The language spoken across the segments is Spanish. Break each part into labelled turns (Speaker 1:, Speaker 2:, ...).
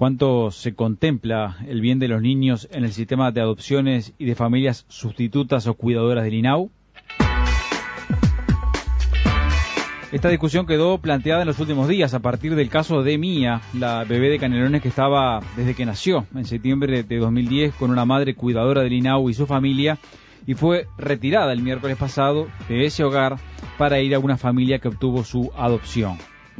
Speaker 1: ¿Cuánto se contempla el bien de los niños en el sistema de adopciones y de familias sustitutas o cuidadoras del INAU? Esta discusión quedó planteada en los últimos días a partir del caso de Mía, la bebé de Canelones que estaba desde que nació en septiembre de 2010 con una madre cuidadora del INAU y su familia, y fue retirada el miércoles pasado de ese hogar para ir a una familia que obtuvo su adopción.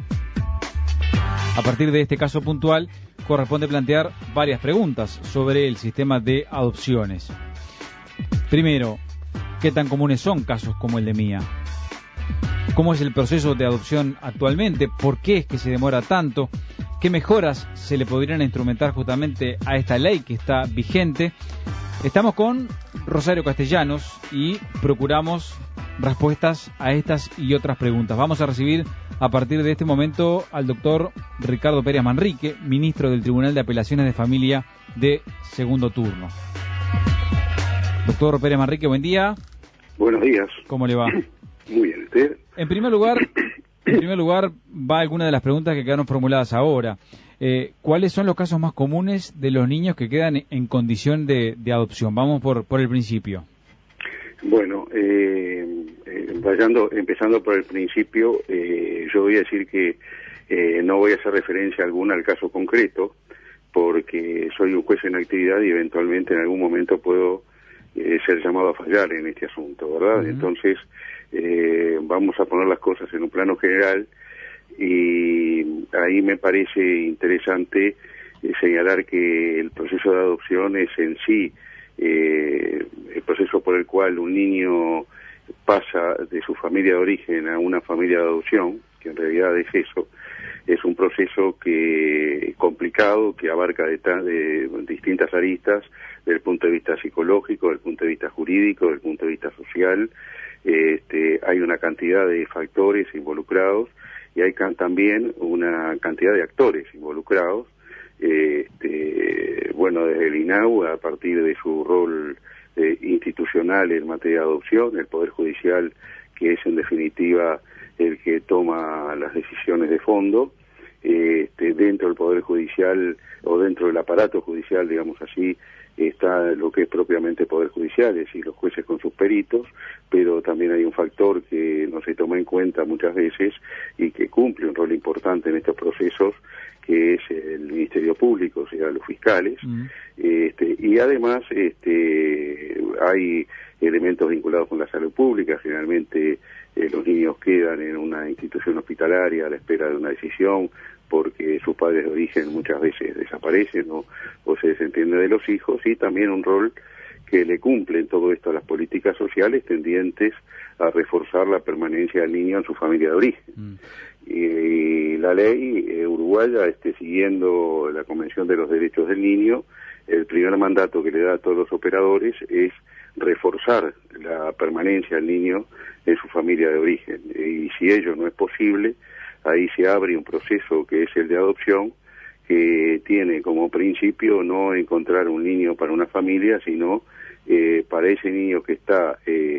Speaker 1: A partir de este caso puntual, corresponde plantear varias preguntas sobre el sistema de adopciones. Primero, ¿qué tan comunes son casos como el de Mía? ¿Cómo es el proceso de adopción actualmente? ¿Por qué es que se demora tanto? ¿Qué mejoras se le podrían instrumentar justamente a esta ley que está vigente? Estamos con Rosario Castellanos y procuramos respuestas a estas y otras preguntas. Vamos a recibir a partir de este momento al doctor Ricardo Pérez Manrique, ministro del Tribunal de Apelaciones de Familia de segundo turno. Doctor Pérez Manrique, buen día.
Speaker 2: Buenos días.
Speaker 1: ¿Cómo le va?
Speaker 2: Muy bien, ¿usted?
Speaker 1: En primer lugar, va alguna de las preguntas que quedaron formuladas ahora. ¿Cuáles son los casos más comunes de los niños que quedan en condición de adopción? Vamos por el principio.
Speaker 2: Bueno, empezando por el principio, yo voy a decir que no voy a hacer referencia alguna al caso concreto, porque soy un juez en actividad y eventualmente en algún momento puedo ser llamado a fallar en este asunto, ¿verdad? Entonces, vamos a poner las cosas en un plano general y ahí me parece interesante señalar que el proceso de adopción es en sí el proceso por el cual un niño pasa de su familia de origen a una familia de adopción, que en realidad es eso. Es un proceso complicado, que abarca de distintas aristas, desde el punto de vista psicológico, desde el punto de vista jurídico, desde el punto de vista social. Hay una cantidad de factores involucrados y hay también una cantidad de actores involucrados. Bueno, desde el INAU, a partir de su rol institucional en materia de adopción, el Poder Judicial, que es en definitiva el que toma las decisiones de fondo, dentro del Poder Judicial o dentro del aparato judicial, digamos así, está lo que es propiamente Poder Judicial, es decir, los jueces con sus peritos, pero también hay un factor que no se toma en cuenta muchas veces y que cumple un rol importante en estos procesos, que es el Ministerio Público, o sea, los fiscales, y además hay elementos vinculados con la salud pública. Generalmente los niños quedan en una institución hospitalaria a la espera de una decisión porque sus padres de origen muchas veces desaparecen o se desentienden de los hijos, y también un rol que le cumplen todo esto a las políticas sociales tendientes a reforzar la permanencia del niño en su familia de origen. Y la ley uruguaya, siguiendo la Convención de los Derechos del Niño, el primer mandato que le da a todos los operadores es reforzar la permanencia del niño en su familia de origen. Y si ello no es posible, ahí se abre un proceso que es el de adopción, que tiene como principio no encontrar un niño para una familia, sino para ese niño que está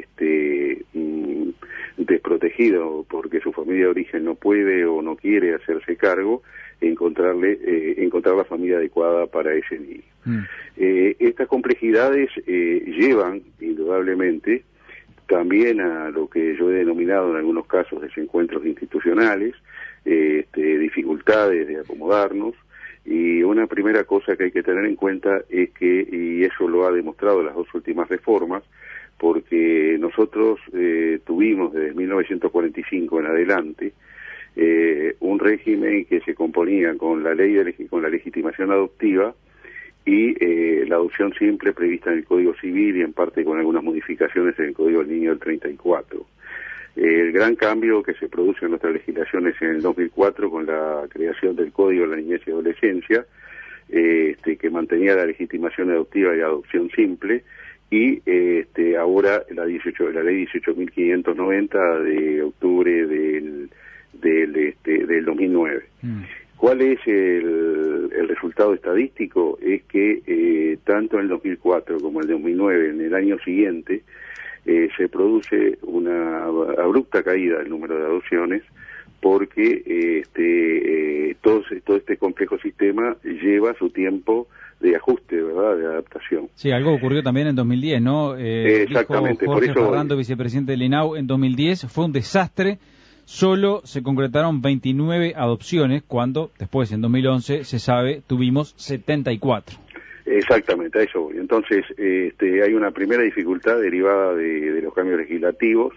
Speaker 2: desprotegido porque su familia de origen no puede o no quiere hacerse cargo, encontrar la familia adecuada para ese niño. Estas complejidades llevan indudablemente también a lo que yo he denominado en algunos casos desencuentros institucionales, dificultades de acomodarnos. Y una primera cosa que hay que tener en cuenta es que, y eso lo ha demostrado las dos últimas reformas, porque nosotros tuvimos desde 1945 en adelante un régimen que se componía con la ley con la legitimación adoptiva y la adopción simple prevista en el Código Civil y en parte con algunas modificaciones en el Código del Niño del 34. El gran cambio que se produce en nuestras legislaciones en el 2004 con la creación del Código de la Niñez y Adolescencia, que mantenía la legitimación adoptiva y adopción simple, y ahora la ley 18.590 de octubre del 2009. ¿Cuál es el resultado estadístico? Es que tanto en el 2004 como en el 2009, en el año siguiente, se produce una abrupta caída del número de adopciones, porque todo este complejo sistema lleva su tiempo de ajuste, ¿verdad?, de adaptación.
Speaker 1: Sí, algo ocurrió también en 2010, ¿no?
Speaker 2: Exactamente.
Speaker 1: Dijo Jorge
Speaker 2: por eso
Speaker 1: Ferrando, vicepresidente del INAU, en 2010 fue un desastre, solo se concretaron 29 adopciones, cuando después, en 2011, se sabe, tuvimos 74.
Speaker 2: Exactamente, a eso voy. Entonces, hay una primera dificultad derivada de los cambios legislativos,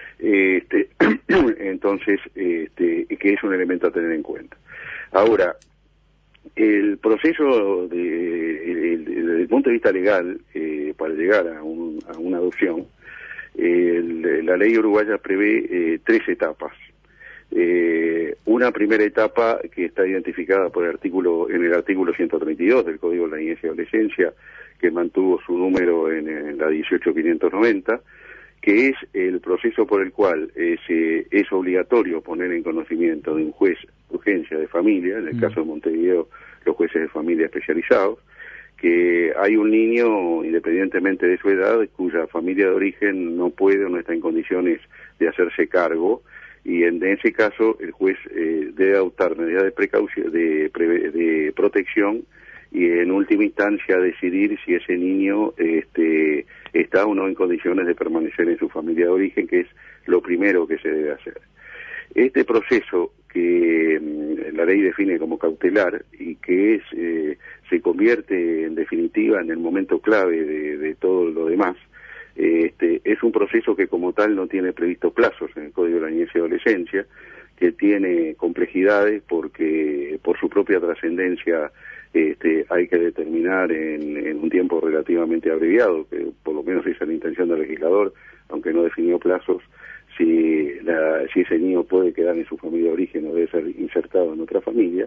Speaker 2: entonces, que es un elemento a tener en cuenta. Ahora, el proceso desde el punto de vista legal, para llegar a una adopción, la ley uruguaya prevé 3 etapas. Una primera etapa que está identificada en el artículo 132 del Código de la Niñez y Adolescencia, que mantuvo su número en la 18590, que es el proceso por el cual es obligatorio poner en conocimiento de un juez de urgencia de familia, en el caso de Montevideo, los jueces de familia especializados, que hay un niño, independientemente de su edad, cuya familia de origen no puede o no está en condiciones de hacerse cargo, y en ese caso el juez debe adoptar medidas de precaución, de protección, y en última instancia decidir si ese niño está o no en condiciones de permanecer en su familia de origen, que es lo primero que se debe hacer. Este proceso que la ley define como cautelar y que se convierte en definitiva en el momento clave de todo lo demás, es un proceso que como tal no tiene previsto plazos en el Código de la Niñez y Adolescencia, que tiene complejidades porque por su propia trascendencia hay que determinar en un tiempo relativamente abreviado, que por lo menos esa es la intención del legislador, aunque no definió plazos, si ese niño puede quedar en su familia de origen o debe ser insertado en otra familia.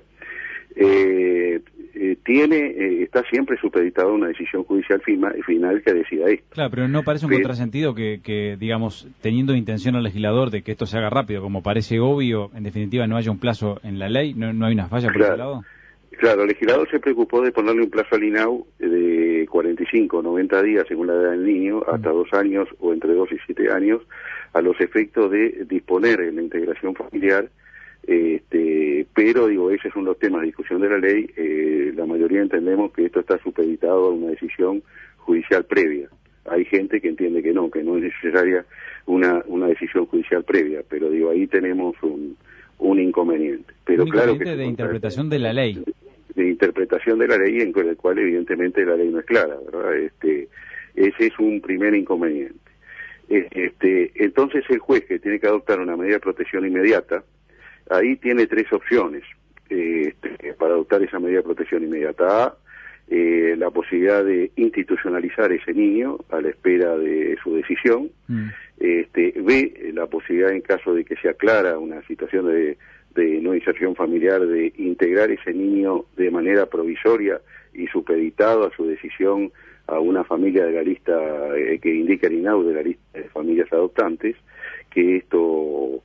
Speaker 2: Está siempre supeditado a una decisión judicial final que decida esto.
Speaker 1: Claro, pero no parece un contrasentido que, digamos, teniendo intención al legislador de que esto se haga rápido, como parece obvio, en definitiva no haya un plazo en la ley, no hay una falla por ese lado.
Speaker 2: Claro, el legislador se preocupó de ponerle un plazo al INAU de 45 o 90 días, según la edad del niño, hasta 2 años o entre 2 y 7 años, a los efectos de disponer en la integración familiar, pero digo, ese es uno de los temas de discusión de la ley. La mayoría entendemos que esto está supeditado a una decisión judicial previa. Hay gente que entiende que no es necesaria una decisión judicial previa, pero digo, ahí tenemos un inconveniente. Pero claro que
Speaker 1: de interpretación de la ley.
Speaker 2: De interpretación de la ley, en el cual evidentemente la ley no es clara, ¿verdad? Ese es un primer inconveniente. Entonces el juez, que tiene que adoptar una medida de protección inmediata, ahí tiene 3 opciones para adoptar esa medida de protección inmediata. A, la posibilidad de institucionalizar ese niño a la espera de su decisión. B, la posibilidad, en caso de que se aclara una situación de no inserción familiar, de integrar ese niño de manera provisoria y supeditado a su decisión a una familia de la lista que indica el INAU, de la lista de familias adoptantes, que esto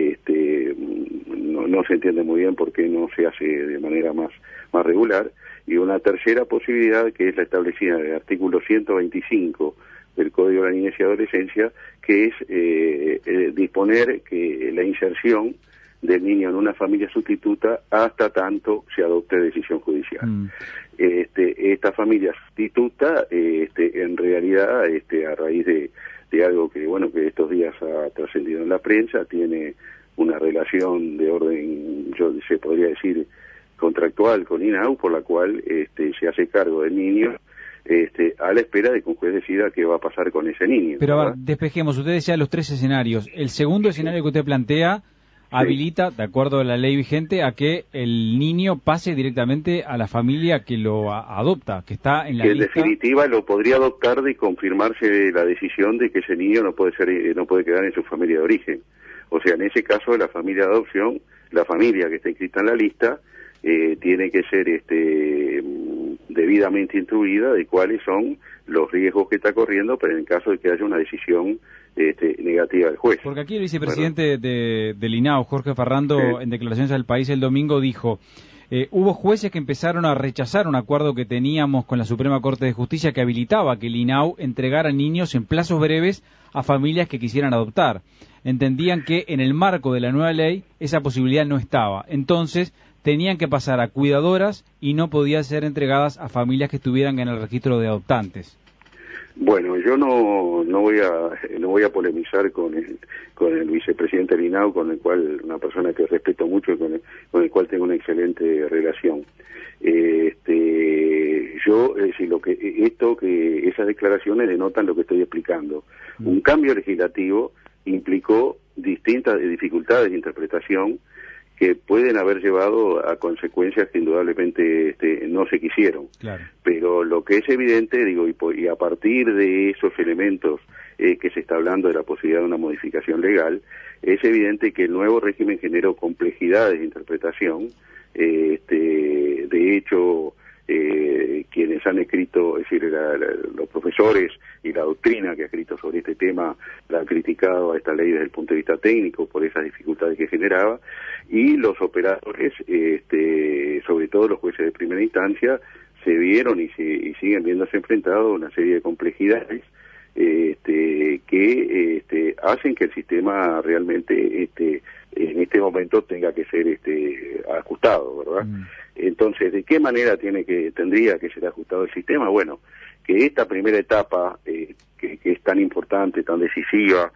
Speaker 2: no se entiende muy bien por qué no se hace de manera más regular. Y una tercera posibilidad, que es la establecida en el artículo 125 del Código de la Niñez y Adolescencia, que es disponer que la inserción del niño en una familia sustituta hasta tanto se adopte decisión judicial. Esta familia sustituta, en realidad, a raíz de algo que estos días ha trascendido en la prensa, tiene una relación de orden, se podría decir, contractual con INAU, por la cual se hace cargo del niño a la espera de que un juez decida qué va a pasar con ese niño.
Speaker 1: Pero a ver, despejemos, usted decía los 3 escenarios. El segundo escenario que usted plantea habilita, de acuerdo a la ley vigente, a que el niño pase directamente a la familia que lo adopta, que está en la lista.
Speaker 2: Que en definitiva lo podría adoptar de confirmarse la decisión de que ese niño no puede quedar en su familia de origen. O sea, en ese caso, la familia de adopción, la familia que está inscrita en la lista, tiene que ser debidamente instruida de cuáles son los riesgos que está corriendo, pero en caso de que haya una decisión negativa del juez.
Speaker 1: Porque aquí el vicepresidente del INAU, Jorge Ferrando, en declaraciones al país el domingo dijo: Hubo jueces que empezaron a rechazar un acuerdo que teníamos con la Suprema Corte de Justicia que habilitaba que el INAU entregara niños en plazos breves a familias que quisieran adoptar. Entendían que en el marco de la nueva ley esa posibilidad no estaba. Entonces tenían que pasar a cuidadoras y no podían ser entregadas a familias que estuvieran en el registro de adoptantes.
Speaker 2: Bueno, yo no voy a polemizar con el vicepresidente del INAU, con el cual, una persona que respeto mucho y con el cual tengo una excelente relación. Esas declaraciones denotan lo que estoy explicando. Un cambio legislativo implicó distintas dificultades de interpretación que pueden haber llevado a consecuencias que indudablemente no se quisieron.
Speaker 1: Claro.
Speaker 2: Pero lo que es evidente, y a partir de esos elementos que se está hablando de la posibilidad de una modificación legal, es evidente que el nuevo régimen generó complejidades de interpretación. De hecho, quienes han escrito, es decir, los profesores y la doctrina que ha escrito sobre este tema la han criticado a esta ley desde el punto de vista técnico por esas dificultades que generaba, y los operadores, sobre todo los jueces de primera instancia, se vieron y siguen viéndose enfrentados a una serie de complejidades que hacen que el sistema realmente en este momento tenga que ser ajustado, ¿verdad? Entonces, ¿de qué manera tendría que ser ajustado el sistema? Bueno, que esta primera etapa, que es tan importante, tan decisiva,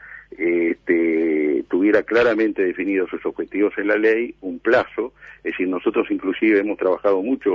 Speaker 2: tuviera claramente definidos sus objetivos en la ley, un plazo. Es decir, nosotros inclusive hemos trabajado mucho.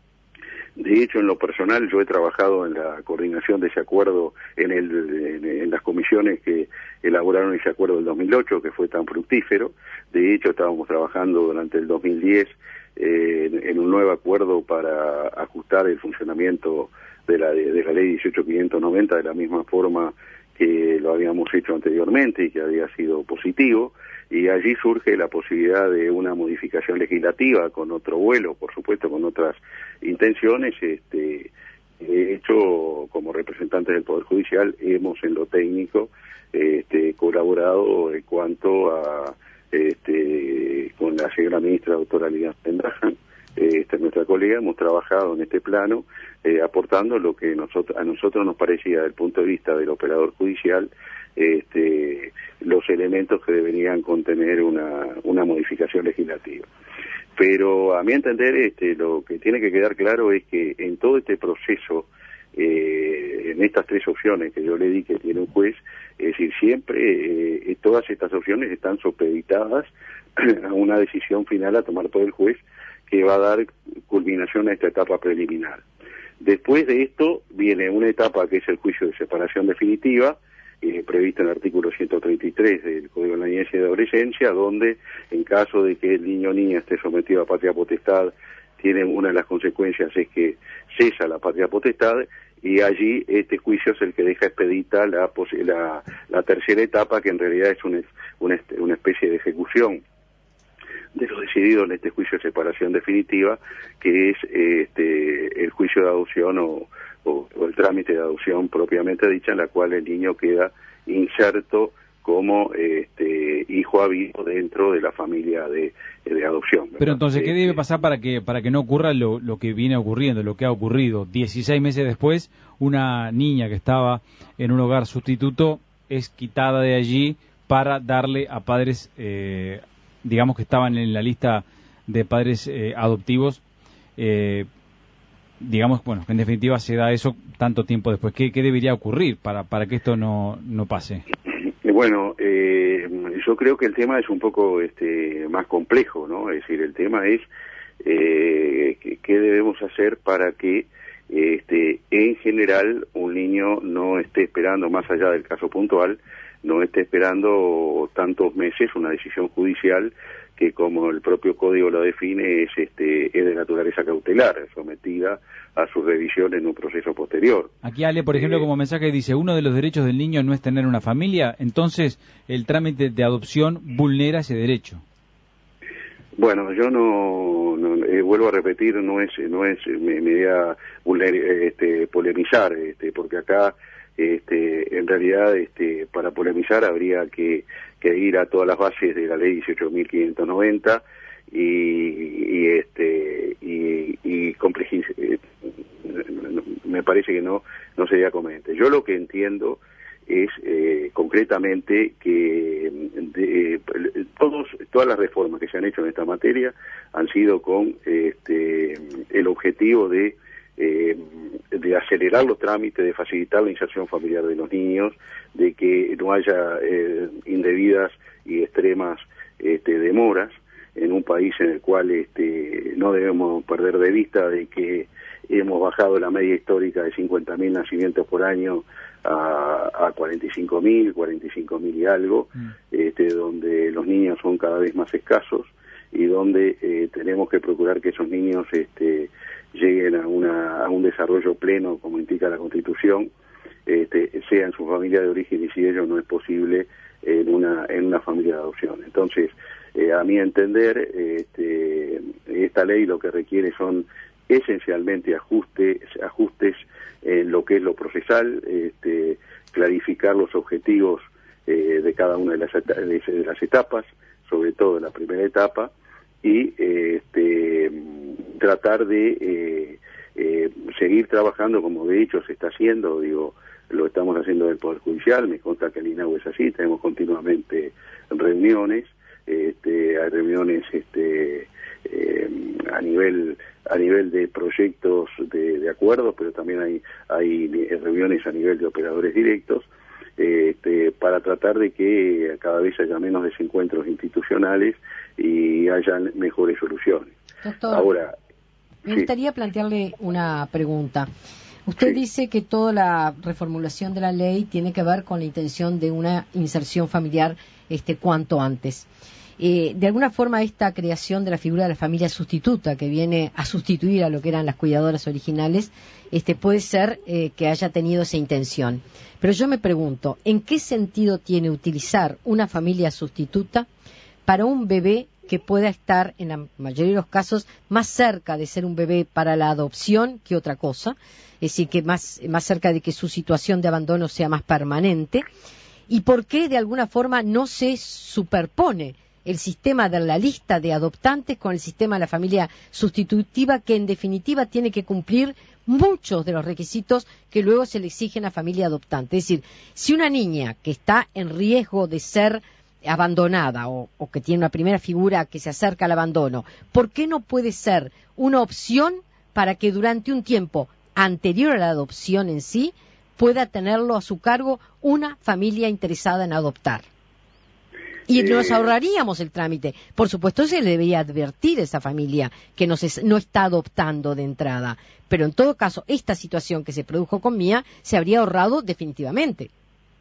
Speaker 2: De hecho, en lo personal, yo he trabajado en la coordinación de ese acuerdo en las comisiones que elaboraron ese acuerdo del 2008, que fue tan fructífero. De hecho, estábamos trabajando durante el 2010 en un nuevo acuerdo para ajustar el funcionamiento de la ley 18.590 de la misma forma que lo habíamos hecho anteriormente y que había sido positivo. Y allí surge la posibilidad de una modificación legislativa con otro vuelo, por supuesto, con otras intenciones. De hecho, como representantes del Poder Judicial, hemos en lo técnico colaborado en cuanto a con la señora ministra doctora Liliana Pendrajan, nuestra colega, hemos trabajado en este plano, aportando lo que a nosotros nos parecía, desde el punto de vista del operador judicial, los elementos que deberían contener una modificación legislativa. Pero a mi entender, lo que tiene que quedar claro es que en todo este proceso, en estas tres opciones que yo le di que tiene un juez, es decir, siempre todas estas opciones están supeditadas a una decisión final a tomar por el juez que va a dar culminación a esta etapa preliminar. Después de esto viene una etapa que es el juicio de separación definitiva, prevista en el artículo 133 del Código de la Niñez y de Adolescencia, donde en caso de que el niño o niña esté sometido a patria potestad, una de las consecuencias es que cesa la patria potestad, y allí este juicio es el que deja expedita la tercera etapa, que en realidad es una especie de ejecución de lo decidido en este juicio de separación definitiva, que es el juicio de adopción o el trámite de adopción propiamente dicha, en la cual el niño queda inserto como hijo habido dentro de la familia de adopción, ¿verdad?
Speaker 1: Pero entonces, ¿qué debe pasar para que no ocurra lo que viene ocurriendo, lo que ha ocurrido? 16 meses después, una niña que estaba en un hogar sustituto es quitada de allí para darle a padres, digamos que estaban en la lista de padres adoptivos, digamos, bueno, que en definitiva se da eso tanto tiempo después. ¿Qué debería ocurrir para que esto no pase?
Speaker 2: Bueno, yo creo que el tema es un poco más complejo, ¿no? Es decir, el tema es qué debemos hacer para que en general un niño no esté esperando, más allá del caso puntual, no esté esperando tantos meses una decisión judicial que, como el propio código lo define, es de naturaleza cautelar, sometida a su revisión en un proceso posterior.
Speaker 1: Aquí Ale, por ejemplo, como mensaje dice, uno de los derechos del niño no es tener una familia, entonces el trámite de adopción vulnera ese derecho.
Speaker 2: Bueno, yo no vuelvo a repetir, no es mi idea polemizar, porque acá en realidad para polemizar habría que ir a todas las bases de la ley 18.590 me parece que no sería conveniente. Yo lo que entiendo es concretamente que todas las reformas que se han hecho en esta materia han sido con el objetivo de acelerar los trámites, de facilitar la inserción familiar de los niños, de que no haya indebidas y extremas demoras en un país en el cual no debemos perder de vista de que hemos bajado la media histórica de 50.000 nacimientos por año a 45.000 y algo, donde los niños son cada vez más escasos y donde tenemos que procurar que esos niños lleguen a un desarrollo pleno, como indica la Constitución, sea en su familia de origen y si ello no es posible en una familia de adopción. Entonces, a mi entender, esta ley lo que requiere son esencialmente ajustes en lo que es lo procesal, clarificar los objetivos de cada una de las etapas, sobre todo en la primera etapa, y tratar de seguir trabajando como de hecho se está haciendo, lo estamos haciendo del Poder Judicial, me consta que el INAU es así, tenemos continuamente reuniones, hay reuniones a nivel de proyectos de acuerdos, pero también hay reuniones a nivel de operadores directos, para tratar de que cada vez haya menos desencuentros institucionales y haya mejores soluciones.
Speaker 3: Doctor,
Speaker 2: ahora,
Speaker 3: me gustaría plantearle una pregunta. Usted dice que toda la reformulación de la ley tiene que ver con la intención de una inserción familiar cuanto antes. De alguna forma esta creación de la figura de la familia sustituta que viene a sustituir a lo que eran las cuidadoras originales, puede ser que haya tenido esa intención. Pero yo me pregunto, ¿en qué sentido tiene utilizar una familia sustituta para un bebé que pueda estar, en la mayoría de los casos, más cerca de ser un bebé para la adopción que otra cosa? Es decir, que más cerca de que su situación de abandono sea más permanente. ¿Y por qué de alguna forma no se superpone el sistema de la lista de adoptantes con el sistema de la familia sustitutiva, que en definitiva tiene que cumplir muchos de los requisitos que luego se le exigen a familia adoptante? Es decir, si una niña que está en riesgo de ser abandonada o que tiene una primera figura que se acerca al abandono, ¿por qué no puede ser una opción para que durante un tiempo anterior a la adopción en sí pueda tenerlo a su cargo una familia interesada en adoptar? Y nos ahorraríamos el trámite. Por supuesto, se le debería advertir a esa familia que no está adoptando de entrada. Pero en todo caso, esta situación que se produjo con Mía se habría ahorrado definitivamente.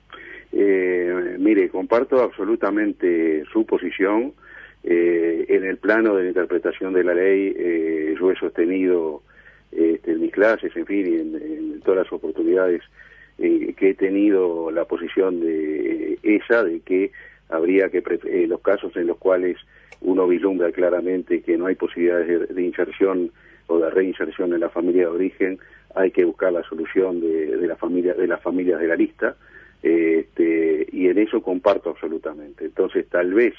Speaker 2: Mire, comparto absolutamente su posición. En el plano de la interpretación de la ley, yo he sostenido en mis clases, en fin, y en todas las oportunidades que he tenido la posición de que habría que, los casos en los cuales uno vislumbra claramente que no hay posibilidades de inserción o de reinserción en la familia de origen, hay que buscar la solución de las familias de la lista, y en eso comparto absolutamente. Entonces, tal vez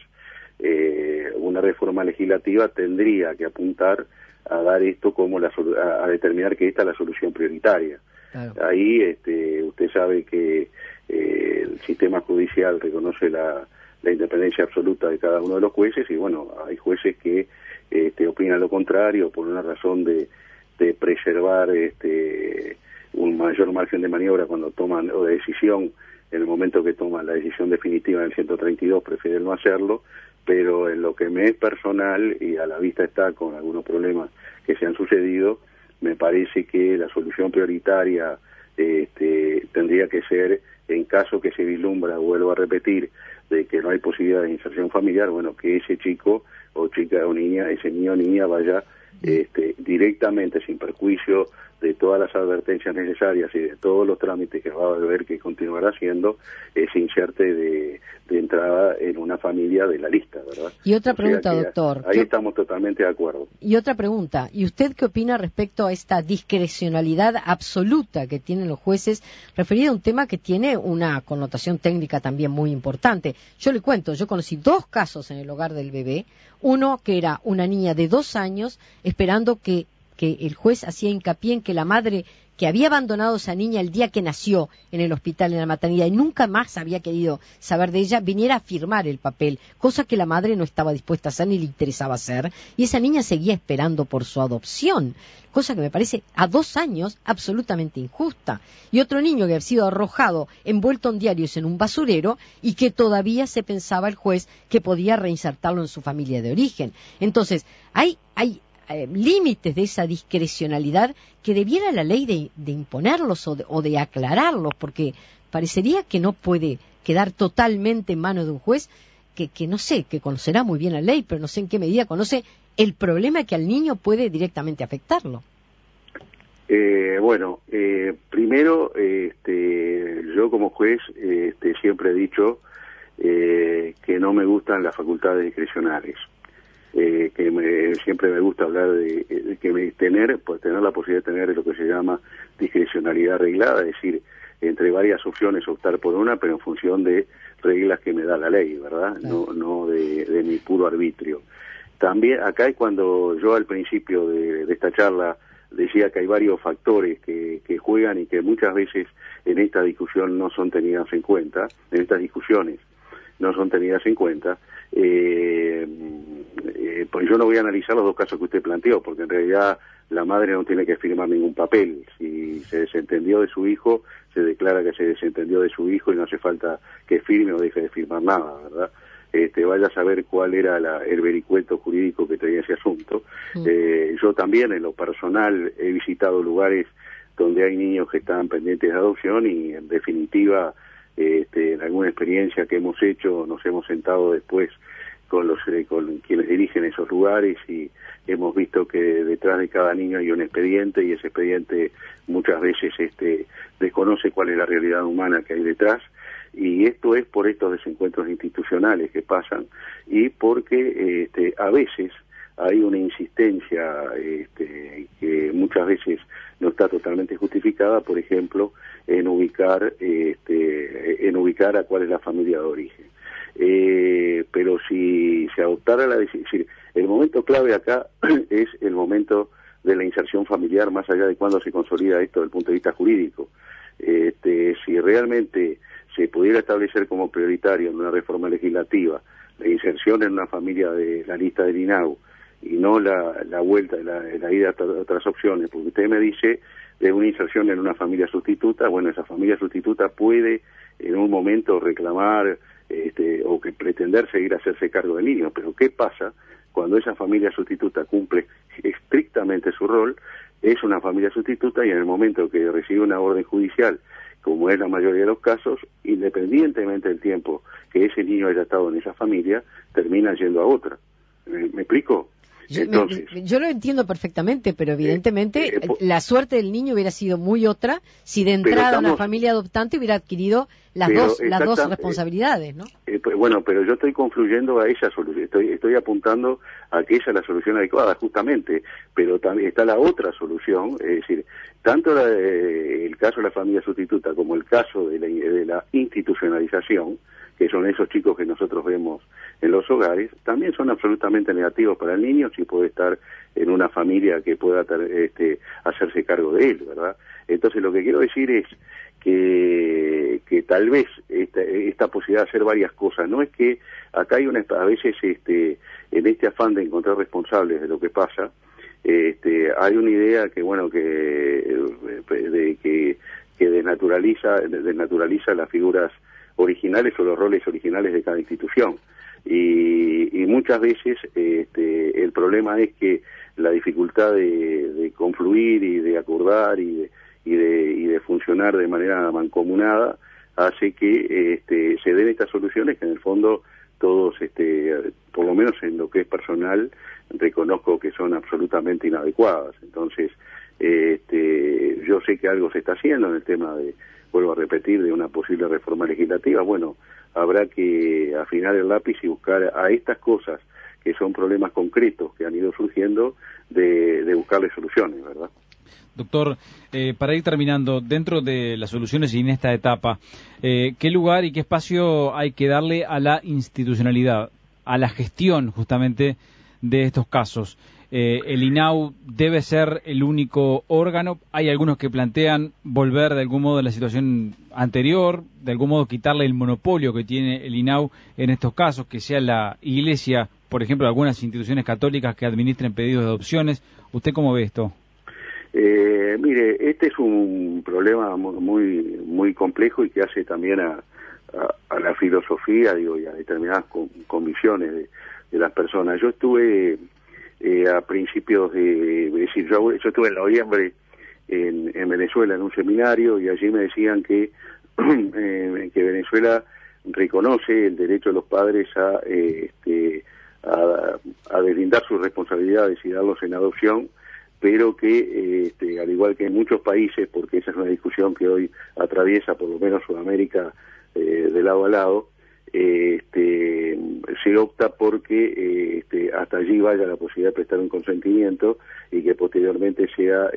Speaker 2: una reforma legislativa tendría que apuntar a dar esto como a determinar que esta es la solución prioritaria. Claro. Ahí usted sabe que el sistema judicial reconoce la independencia absoluta de cada uno de los jueces, y bueno, hay jueces que opinan lo contrario por una razón de preservar un mayor margen de maniobra cuando toman, o de decisión, en el momento que toman la decisión definitiva en el 132 prefieren no hacerlo, pero en lo que me es personal, y a la vista está con algunos problemas que se han sucedido, me parece que la solución prioritaria tendría que ser, en caso que se vislumbra, vuelvo a repetir, de que no hay posibilidad de inserción familiar, bueno, que ese chico o chica o niña, ese niño o niña vaya directamente, sin perjuicio de todas las advertencias necesarias y de todos los trámites que va a haber que continuar haciendo, se inserte de entrada en una familia de la lista, ¿verdad?
Speaker 3: Y otra pregunta, doctor.
Speaker 2: Ahí estamos totalmente de acuerdo.
Speaker 3: Y otra pregunta. ¿Y usted qué opina respecto a esta discrecionalidad absoluta que tienen los jueces, referida a un tema que tiene una connotación técnica también muy importante? Yo le cuento, yo conocí 2 casos en el hogar del bebé. Uno que era una niña de 2 años esperando que el juez hacía hincapié en que la madre que había abandonado a esa niña el día que nació en el hospital, en la maternidad, y nunca más había querido saber de ella, viniera a firmar el papel, cosa que la madre no estaba dispuesta a hacer ni le interesaba hacer, y esa niña seguía esperando por su adopción, cosa que me parece a 2 años absolutamente injusta. Y otro niño que había sido arrojado, envuelto en diarios en un basurero, y que todavía se pensaba el juez que podía reinsertarlo en su familia de origen. Entonces, hay límites de esa discrecionalidad que debiera la ley de imponerlos o de aclararlos, porque parecería que no puede quedar totalmente en manos de un juez que no sé, que conocerá muy bien la ley, pero no sé en qué medida conoce el problema que al niño puede directamente afectarlo.
Speaker 2: Primero, yo como juez siempre he dicho que no me gustan las facultades discrecionales. Siempre me gusta hablar de tener la posibilidad de tener lo que se llama discrecionalidad arreglada, es decir, entre varias opciones optar por una, pero en función de reglas que me da la ley, ¿verdad? No de mi puro arbitrio. También acá es cuando yo al principio de esta charla decía que hay varios factores que juegan y que muchas veces en esta discusión no son tenidas en cuenta, en estas discusiones no son tenidas en cuenta. Pues yo no voy a analizar los 2 casos que usted planteó, porque en realidad la madre no tiene que firmar ningún papel. Si se desentendió de su hijo, se declara que se desentendió de su hijo y no hace falta que firme o deje de firmar nada, ¿verdad? Vaya a saber cuál era el vericueto jurídico que tenía ese asunto. Yo también, en lo personal, he visitado lugares donde hay niños que están pendientes de adopción y, en definitiva, en alguna experiencia que hemos hecho, nos hemos sentado después con quienes dirigen esos lugares y hemos visto que detrás de cada niño hay un expediente y ese expediente muchas veces desconoce cuál es la realidad humana que hay detrás, y esto es por estos desencuentros institucionales que pasan y porque a veces hay una insistencia que muchas veces no está totalmente justificada, por ejemplo, en ubicar a cuál es la familia de origen. Pero si se adoptara el momento clave acá es el momento de la inserción familiar, más allá de cuándo se consolida esto desde el punto de vista jurídico. Si realmente se pudiera establecer como prioritario en una reforma legislativa la inserción en una familia de la lista del INAU y no la vuelta, la ida a otras opciones, porque usted me dice de una inserción en una familia sustituta, bueno, esa familia sustituta puede en un momento reclamar o que pretender seguir a hacerse cargo del niño, pero ¿qué pasa cuando esa familia sustituta cumple estrictamente su rol? Es una familia sustituta y en el momento que recibe una orden judicial, como es la mayoría de los casos, independientemente del tiempo que ese niño haya estado en esa familia, termina yendo a otra. ¿Me explico? Entonces,
Speaker 3: yo lo entiendo perfectamente, pero evidentemente la suerte del niño hubiera sido muy otra si de entrada una familia adoptante hubiera adquirido las dos responsabilidades, ¿no?
Speaker 2: Pero yo estoy confluyendo a esa solución, estoy apuntando a que esa es la solución adecuada, justamente, pero también está la otra solución, es decir, tanto el caso de la familia sustituta como el caso de la institucionalización, que son esos chicos que nosotros vemos en los hogares, también son absolutamente negativos para el niño si puede estar en una familia que pueda hacerse cargo de él, ¿verdad? Entonces lo que quiero decir es que tal vez esta posibilidad de hacer varias cosas, no es que acá hay a veces en este afán de encontrar responsables de lo que pasa, hay una idea que desnaturaliza las figuras originales o los roles originales de cada institución, y muchas veces el problema es que la dificultad de confluir y de acordar y de funcionar de manera mancomunada hace que se den estas soluciones que en el fondo todos, por lo menos en lo que es personal, reconozco que son absolutamente inadecuadas. Entonces, algo se está haciendo en el tema de, vuelvo a repetir, de una posible reforma legislativa. Bueno, habrá que afinar el lápiz y buscar a estas cosas que son problemas concretos que han ido surgiendo, de buscarle soluciones, ¿verdad?
Speaker 1: Doctor, para ir terminando, dentro de las soluciones y en esta etapa, ¿qué lugar y qué espacio hay que darle a la institucionalidad, a la gestión justamente de estos casos? ¿El INAU debe ser el único órgano? Hay algunos que plantean volver de algún modo a la situación anterior, de algún modo quitarle el monopolio que tiene el INAU en estos casos, que sea la Iglesia, por ejemplo, algunas instituciones católicas que administren pedidos de adopciones. ¿Usted cómo ve esto?
Speaker 2: Mire, este es un problema muy complejo y que hace también a la filosofía, digo, y a determinadas convicciones de las personas. Yo estuve a principios es decir, yo estuve en noviembre en Venezuela en un seminario, y allí me decían que Venezuela reconoce el derecho de los padres a deslindar sus responsabilidades y darlos en adopción, pero que al igual que en muchos países, porque esa es una discusión que hoy atraviesa por lo menos Sudamérica de lado a lado, se opta porque hasta allí vaya la posibilidad de prestar un consentimiento y que posteriormente sea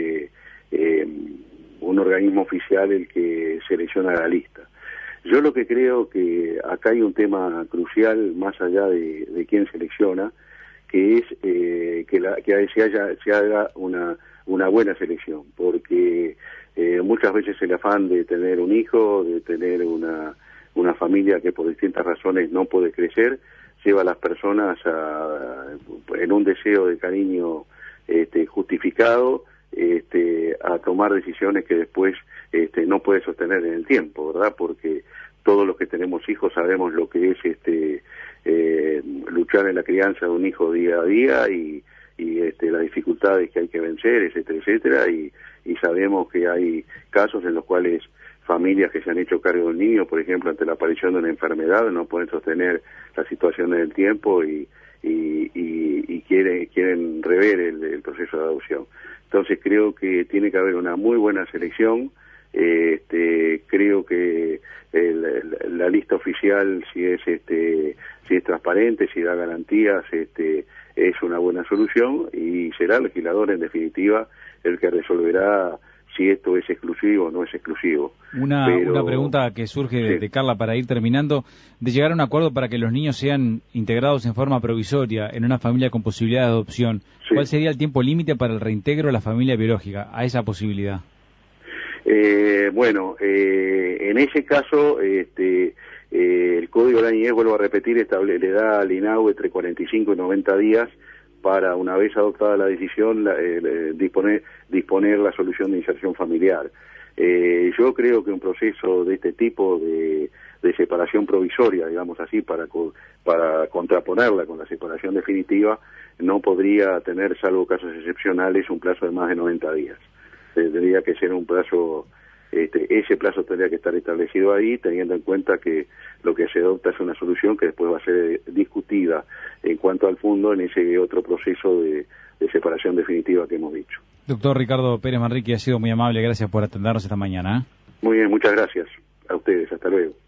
Speaker 2: un organismo oficial el que selecciona la lista. Yo lo que creo que acá hay un tema crucial más allá de quién selecciona, que es que se haga una buena selección, porque muchas veces el afán de tener un hijo, de tener una familia que por distintas razones no puede crecer, lleva a las personas en un deseo de cariño justificado, a tomar decisiones que después no puede sostener en el tiempo, ¿verdad? Porque todos los que tenemos hijos sabemos lo que es luchar en la crianza de un hijo día a día y las dificultades que hay que vencer, etcétera, etcétera, y sabemos que hay casos en los cuales familias que se han hecho cargo del niño, por ejemplo, ante la aparición de una enfermedad, no pueden sostener la situación en el tiempo y quieren rever el proceso de adopción. Entonces creo que tiene que haber una muy buena selección. Creo que la lista oficial, si es transparente, si da garantías, es una buena solución, y será el legislador en definitiva el que resolverá si esto es exclusivo o no es exclusivo.
Speaker 1: Una pregunta que surge de Carla para ir terminando: de llegar a un acuerdo para que los niños sean integrados en forma provisoria en una familia con posibilidad de adopción, ¿cuál sería el tiempo límite para el reintegro a la familia biológica, a esa posibilidad?
Speaker 2: En ese caso, el Código de la Niñez, vuelvo a repetir, le da al INAU entre 45 y 90 días para, una vez adoptada la decisión, disponer la solución de inserción familiar. Yo creo que un proceso de este tipo de separación provisoria, digamos así, para contraponerla con la separación definitiva, no podría tener, salvo casos excepcionales, un plazo de más de 90 días. Tendría que ser un plazo, ese plazo tendría que estar establecido ahí, teniendo en cuenta que lo que se adopta es una solución que después va a ser discutida en cuanto al fondo en ese otro proceso de separación definitiva que hemos dicho.
Speaker 1: Doctor Ricardo Pérez Manrique, ha sido muy amable, gracias por atendernos esta mañana.
Speaker 2: Muy bien, muchas gracias a ustedes, hasta luego.